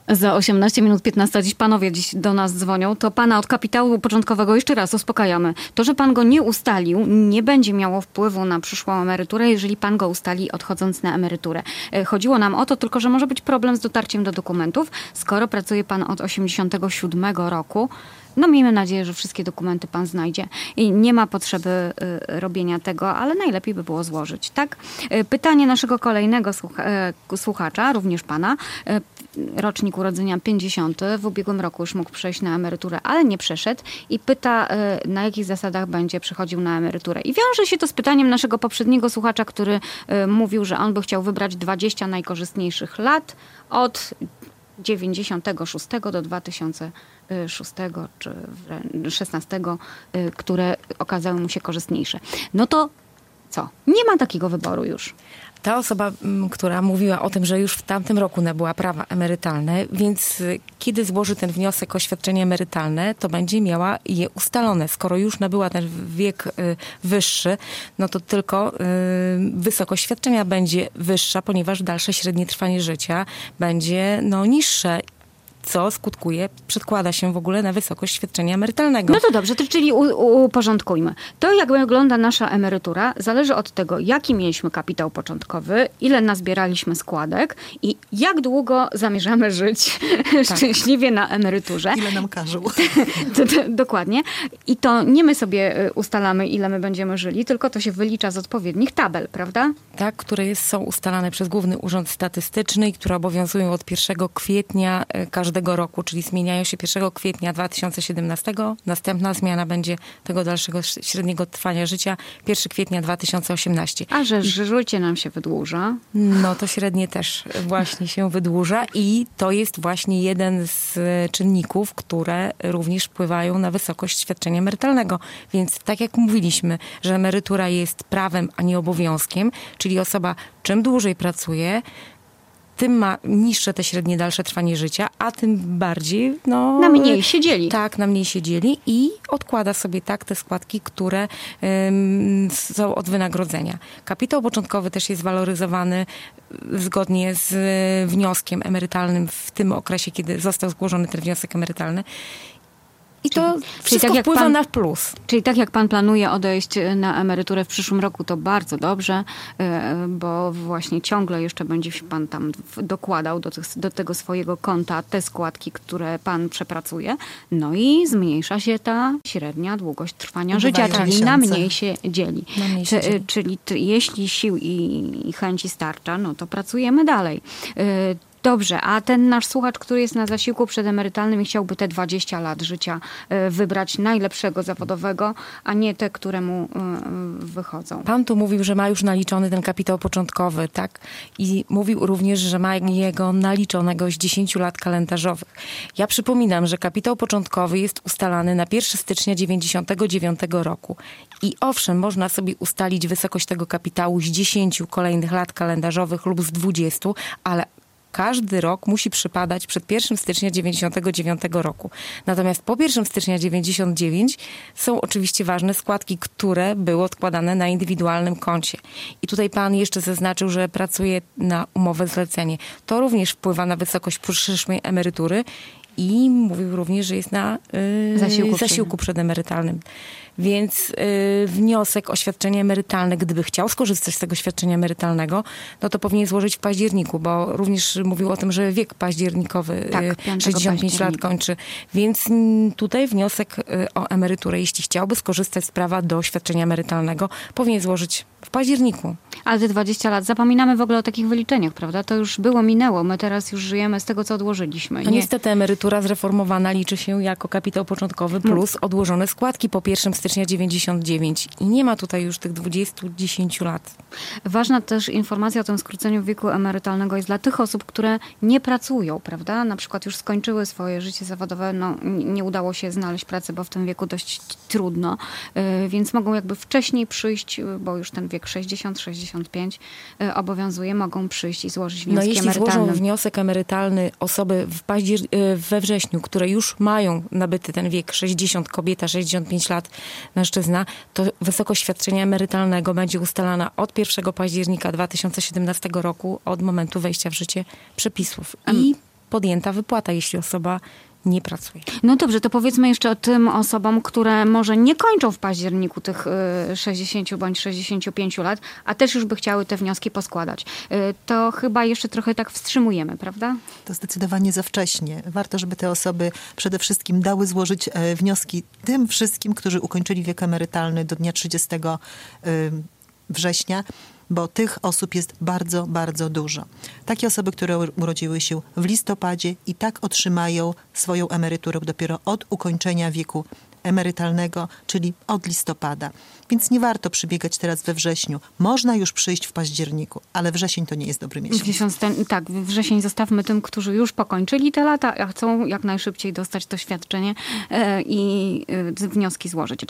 Za 18 minut 15 dziś do nas dzwonią. To pana od kapitału początkowego jeszcze raz uspokajamy. To, że pan go nie ustalił, nie będzie miało wpływu na przyszłą emeryturę, jeżeli pan go ustali odchodząc na emeryturę. Chodziło nam o to tylko, że może być problem z dotarciem do dokumentów. Skoro pracuje pan od 87 roku, no miejmy nadzieję, że wszystkie dokumenty pan znajdzie i nie ma potrzeby robienia tego, ale najlepiej by było złożyć, tak? Pytanie naszego kolejnego słuchacza, również pana, rocznik urodzenia 50, w ubiegłym roku już mógł przejść na emeryturę, ale nie przeszedł i pyta, na jakich zasadach będzie przechodził na emeryturę. I wiąże się to z pytaniem naszego poprzedniego słuchacza, który mówił, że on by chciał wybrać 20 najkorzystniejszych lat od 96 do 2006 czy 16, które okazały mu się korzystniejsze. No to co? Nie ma takiego wyboru już. Ta osoba, która mówiła o tym, że już w tamtym roku nabyła prawa emerytalne, więc kiedy złoży ten wniosek o świadczenie emerytalne, to będzie miała je ustalone. Skoro już nabyła ten wiek wyższy, no to tylko wysokość świadczenia będzie wyższa, ponieważ dalsze średnie trwanie życia będzie niższe, co skutkuje, przedkłada się w ogóle na wysokość świadczenia emerytalnego. No to dobrze, czyli uporządkujmy. To, jak wygląda nasza emerytura, zależy od tego, jaki mieliśmy kapitał początkowy, ile nazbieraliśmy składek i jak długo zamierzamy żyć szczęśliwie na emeryturze. Ile nam każą. Dokładnie. I to nie my sobie ustalamy, ile my będziemy żyli, tylko to się wylicza z odpowiednich tabel, prawda? Tak, które są ustalane przez Główny Urząd Statystyczny i które obowiązują od 1 kwietnia każdego roku, czyli zmieniają się 1 kwietnia 2017. Następna zmiana będzie tego dalszego średniego trwania życia 1 kwietnia 2018. A że życie nam się wydłuża? No to średnie też właśnie się wydłuża i to jest właśnie jeden z czynników, które również wpływają na wysokość świadczenia emerytalnego. Więc tak jak mówiliśmy, że emerytura jest prawem, a nie obowiązkiem, czyli osoba czym dłużej pracuje, tym ma niższe te średnie dalsze trwanie życia, a tym bardziej na mniej się dzieli. Tak, na mniej się dzieli i odkłada sobie te składki, które są od wynagrodzenia. Kapitał początkowy też jest waloryzowany zgodnie z wnioskiem emerytalnym w tym okresie, kiedy został zgłoszony ten wniosek emerytalny. I to wszystko tak wpływa na plus. Czyli tak jak pan planuje odejść na emeryturę w przyszłym roku, to bardzo dobrze, bo właśnie ciągle jeszcze będzie pan tam dokładał do tego swojego konta te składki, które pan przepracuje. No i zmniejsza się ta średnia długość trwania życia, czyli na mniej się dzieli. Czyli jeśli sił i chęci starcza, no to pracujemy dalej. Dobrze, a ten nasz słuchacz, który jest na zasiłku przedemerytalnym i chciałby te 20 lat życia wybrać najlepszego zawodowego, a nie te, które mu wychodzą. Pan tu mówił, że ma już naliczony ten kapitał początkowy, tak? I mówił również, że ma jego naliczonego z 10 lat kalendarzowych. Ja przypominam, że kapitał początkowy jest ustalany na 1 stycznia 1999 roku. I owszem, można sobie ustalić wysokość tego kapitału z 10 kolejnych lat kalendarzowych lub z 20, ale każdy rok musi przypadać przed 1 stycznia 1999 roku. Natomiast po 1 stycznia 1999 są oczywiście ważne składki, które były odkładane na indywidualnym koncie. I tutaj pan jeszcze zaznaczył, że pracuje na umowę zlecenie. To również wpływa na wysokość przyszłej emerytury i mówił również, że jest na zasiłku przedemerytalnym. Więc wniosek o świadczenie emerytalne, gdyby chciał skorzystać z tego świadczenia emerytalnego, no to powinien złożyć w październiku, bo również mówił o tym, że wiek październikowy 65 lat kończy. Więc tutaj wniosek o emeryturę, jeśli chciałby skorzystać z prawa do świadczenia emerytalnego, powinien złożyć w październiku. Ale te 20 lat, zapominamy w ogóle o takich wyliczeniach, prawda? To już minęło. My teraz już żyjemy z tego, co odłożyliśmy. No niestety emerytura zreformowana liczy się jako kapitał początkowy plus odłożone składki po 1 stycznia 99 i nie ma tutaj już tych 20-10 lat. Ważna też informacja o tym skróceniu wieku emerytalnego jest dla tych osób, które nie pracują, prawda? Na przykład już skończyły swoje życie zawodowe, nie udało się znaleźć pracy, bo w tym wieku dość trudno, więc mogą jakby wcześniej przyjść, bo już ten wiek 60-65 obowiązuje, mogą przyjść i złożyć wniosek jeśli emerytalny. Złożą wniosek emerytalny osoby we wrześniu, które już mają nabyty ten wiek 60, kobieta 65 lat, mężczyzna, to wysokość świadczenia emerytalnego będzie ustalana od 1 października 2017 roku, od momentu wejścia w życie przepisów. I podjęta wypłata, jeśli osoba nie pracuje. No dobrze, to powiedzmy jeszcze o tym osobom, które może nie kończą w październiku tych 60 bądź 65 lat, a też już by chciały te wnioski poskładać. To chyba jeszcze trochę tak wstrzymujemy, prawda? To zdecydowanie za wcześnie. Warto, żeby te osoby przede wszystkim dały złożyć wnioski tym wszystkim, którzy ukończyli wiek emerytalny do dnia 30 września, bo tych osób jest bardzo, bardzo dużo. Takie osoby, które urodziły się w listopadzie i tak otrzymają swoją emeryturę dopiero od ukończenia wieku emerytalnego, czyli od listopada. Więc nie warto przybiegać teraz we wrześniu. Można już przyjść w październiku, ale wrzesień to nie jest dobry miesiąc. Tak, wrzesień zostawmy tym, którzy już pokończyli te lata, a chcą jak najszybciej dostać to świadczenie i wnioski złożyć.